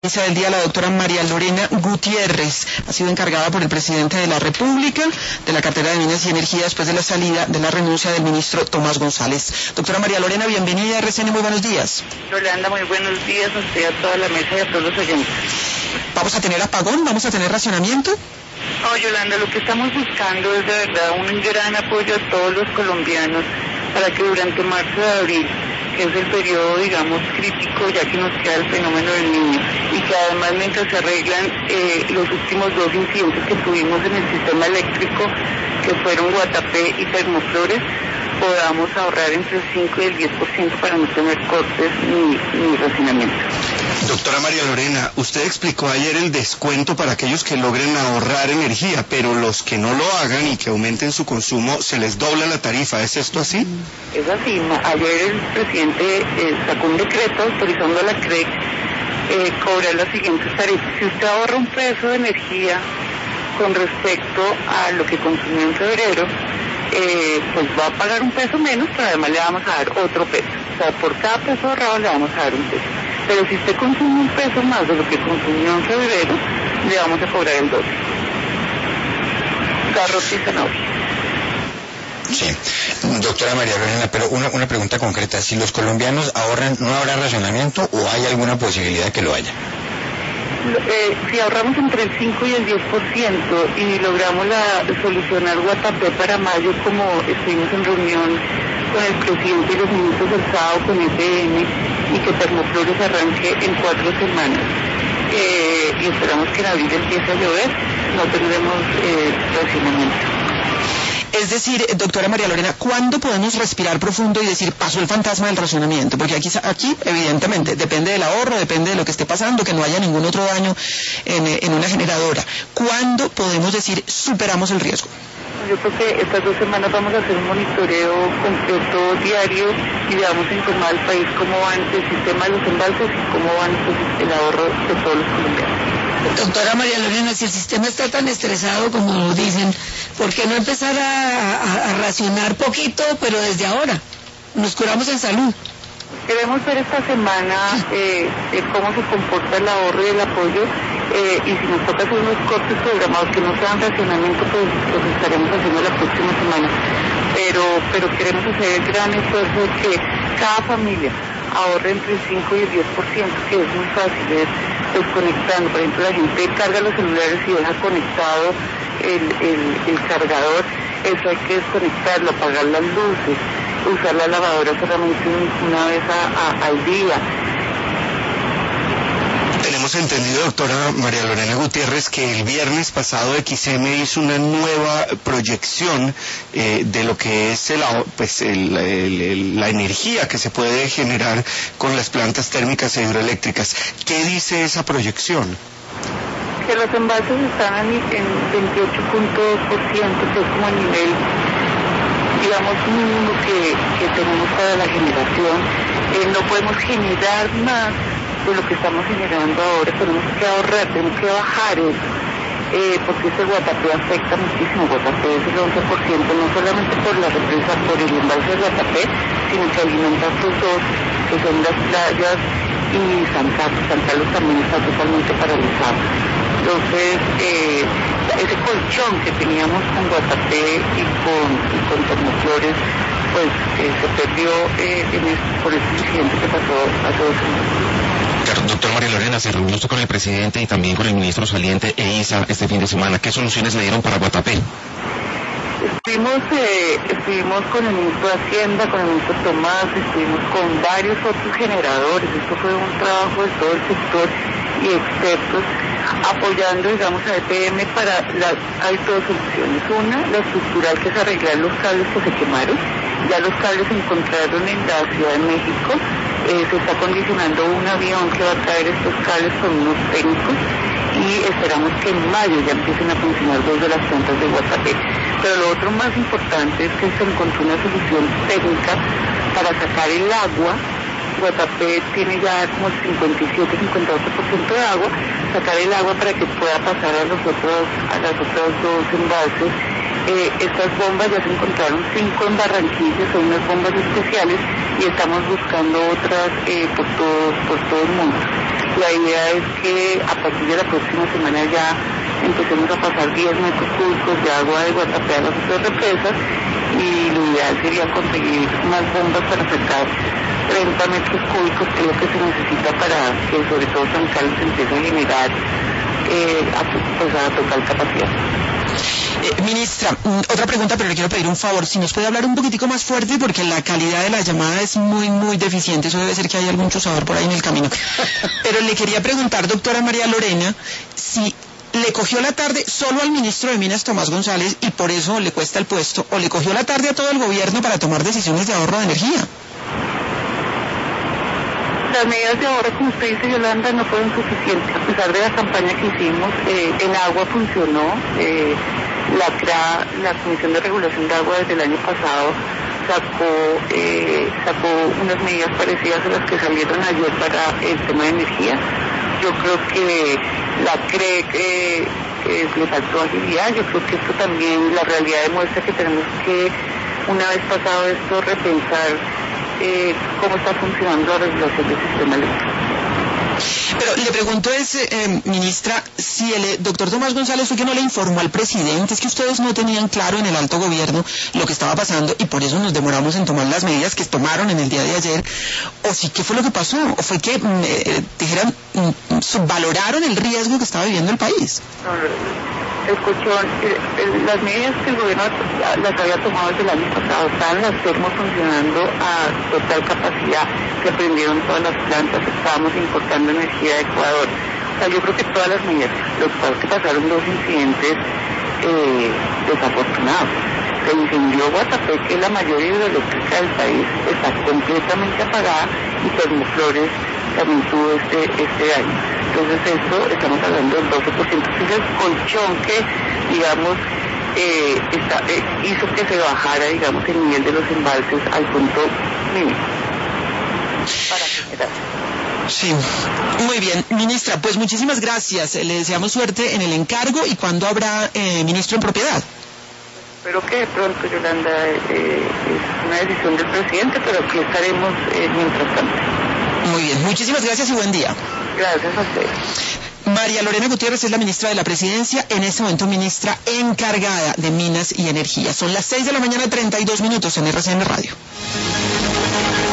Del día, la doctora María Lorena Gutiérrez ha sido encargada por el presidente de la República de la cartera de Minas y Energía después de la salida de la renuncia del ministro Tomás González. Doctora María Lorena, bienvenida a RCN, muy buenos días. Yolanda, muy buenos días a usted, a toda la mesa y a todos los oyentes. ¿Vamos a tener apagón? ¿Vamos a tener racionamiento? No, Yolanda, lo que estamos buscando es de verdad un gran apoyo a todos los colombianos para que durante marzo y abril, que es el periodo, digamos, crítico, ya que nos queda el fenómeno del Niño, y que además mientras se arreglan los últimos dos incidentes que tuvimos en el sistema eléctrico, que fueron Guatapé y Termoflores, podamos ahorrar entre el 5 y el 10% para no tener cortes ni racionamiento. Doctora María Lorena, usted explicó ayer el descuento para aquellos que logren ahorrar energía, pero los que no lo hagan y que aumenten su consumo, se les dobla la tarifa. ¿Es esto así? Es así. Ayer el presidente sacó un decreto autorizando a la CREC cobrar las siguientes tarifas. Si usted ahorra un peso de energía con respecto a lo que consumió en febrero, pues va a pagar un peso menos, pero además le vamos a dar otro peso. O sea, por cada peso ahorrado le vamos a dar un peso. Pero si usted consume un peso más de lo que consumió en febrero, le vamos a cobrar el doble. Carros y zanahoria. Sí, doctora María Lorena, pero una pregunta concreta. Si los colombianos ahorran, ¿no habrá racionamiento o hay alguna posibilidad que lo haya? Si ahorramos entre el 5 y el 10% y logramos solucionar Guatapé para mayo, como estuvimos en reunión con el presidente y los ministros del sábado con EPM, y que Termoflores arranque en 4 semanas, y esperamos que en abril empiece a llover, no tendremos racionamiento. Es decir, doctora María Lorena, ¿cuándo podemos respirar profundo y decir, pasó el fantasma del racionamiento? Porque aquí evidentemente, depende del ahorro, depende de lo que esté pasando, que no haya ningún otro daño en una generadora. ¿Cuándo podemos decir, superamos el riesgo? Yo creo que estas 2 semanas vamos a hacer un monitoreo completo diario y vamos a informar al país cómo va el sistema de los embalses y cómo va el ahorro de todos los colombianos. Doctora María Lorena, si el sistema está tan estresado como dicen, ¿por qué no empezar a racionar poquito, pero desde ahora? Nos curamos en salud. Queremos ver esta semana cómo se comporta el ahorro y el apoyo, y si nos toca hacer unos cortes programados que no sean racionamiento, pues los estaremos haciendo la próxima semana. Pero queremos hacer el gran esfuerzo de que cada familia ahorre entre el 5 y el 10%, que es muy fácil, es desconectando. Por ejemplo, la gente carga los celulares y deja conectado el cargador. Eso hay que desconectarlo, apagar las luces, usar la lavadora solamente una vez al día. Tenemos entendido, doctora María Lorena Gutiérrez, que el viernes pasado XM hizo una nueva proyección de lo que es la energía que se puede generar con las plantas térmicas e hidroeléctricas. ¿Qué dice esa proyección? Que los embalses están en 28.2%, que es como el nivel, digamos, mínimo que tenemos para la generación. No podemos generar más de lo que estamos generando ahora, tenemos que ahorrar, tenemos que bajar eso, porque ese Guatapé afecta muchísimo. Guatapé es el 11%, no solamente por la represa, por el embalse de Guatapé, sino que alimenta estos dos, que son las playas, y San Carlos también está totalmente paralizado. Entonces, ese colchón que teníamos con Guatapé y con Termoflores, pues se perdió por este incidente que pasó hace 2 semanas. Doctor María Lorena, se reunió usted con el presidente y también con el ministro saliente EISA este fin de semana. ¿Qué soluciones le dieron para Guatapé? Estuvimos con el ministro de Hacienda, con el ministro Tomás, estuvimos con varios otros generadores. Esto fue un trabajo de todo el sector y expertos apoyando, digamos, a EPM para hay 2 soluciones. Una, la estructural, que es arreglar los cables que se quemaron. Ya los cables se encontraron en la Ciudad de México. Se está condicionando un avión que va a traer estos cables con unos técnicos, y esperamos que en mayo ya empiecen a funcionar 2 de las plantas de Guatapé. Pero lo otro más importante es que se encontró una solución técnica para sacar el agua. Guatapé tiene ya como el 57-58% de agua, sacar el agua para que pueda pasar a las otras 2 embalses. Estas bombas ya se encontraron 5 en Barranquilla, son unas bombas especiales, y estamos buscando otras por todo el mundo. La idea es que a partir de la próxima semana ya empecemos a pasar 10 metros cúbicos de agua de Guatapé a las otras represas, y lo ideal sería conseguir más bombas para sacar 30 metros cúbicos, que es lo que se necesita para que sobre todo San Carlos empiece a generar a total capacidad. Ministra, otra pregunta, pero le quiero pedir un favor, si nos puede hablar un poquitico más fuerte, porque la calidad de la llamada es muy, muy deficiente, eso debe ser que hay algún chuzador por ahí en el camino. Pero le quería preguntar, doctora María Lorena, si le cogió la tarde solo al ministro de Minas, Tomás González, y por eso le cuesta el puesto, o le cogió la tarde a todo el gobierno para tomar decisiones de ahorro de energía. Las medidas de ahorro, como usted dice, Yolanda, no fueron suficientes. A pesar de la campaña que hicimos, el agua funcionó. La Comisión de Regulación de Agua desde el año pasado sacó unas medidas parecidas a las que salieron ayer para el tema de energía. Yo creo que la CREC le faltó agilidad. Yo creo que esto también, la realidad demuestra que tenemos que, una vez pasado esto, repensar cómo está funcionando la regulación del sistema eléctrico. Pero le pregunto ministra, si el doctor Tomás González fue que no le informó al presidente, es que ustedes no tenían claro en el alto gobierno lo que estaba pasando y por eso nos demoramos en tomar las medidas que tomaron en el día de ayer, o sí, ¿qué fue lo que pasó? ¿O fue que, subvaloraron el riesgo que estaba viviendo el país? El colchón, las medidas que el gobierno las había tomado desde el año pasado, estaban las termos funcionando a total capacidad, se prendieron todas las plantas, estábamos importando energía de Ecuador. O sea, yo creo que todas las medidas, lo que pasa es que pasaron dos incidentes desafortunados. Se incendió Guatapé, que la mayor hidroeléctrica del país está completamente apagada, y Termoflores también tuvo este año. Entonces esto, estamos hablando del 12%. Entonces el colchón que, digamos, hizo que se bajara, digamos, el nivel de los embalses al punto mínimo para generar. Sí, muy bien. Ministra, pues muchísimas gracias. Le deseamos suerte en el encargo. ¿Y cuándo habrá ministro en propiedad? Espero que de pronto, Yolanda, es una decisión del presidente, pero aquí estaremos mientras tanto. Muy bien, muchísimas gracias y buen día. Gracias a usted. María Lorena Gutiérrez es la ministra de la Presidencia, en este momento ministra encargada de Minas y Energía. Son las 6 de la mañana, 32 minutos en RCN Radio.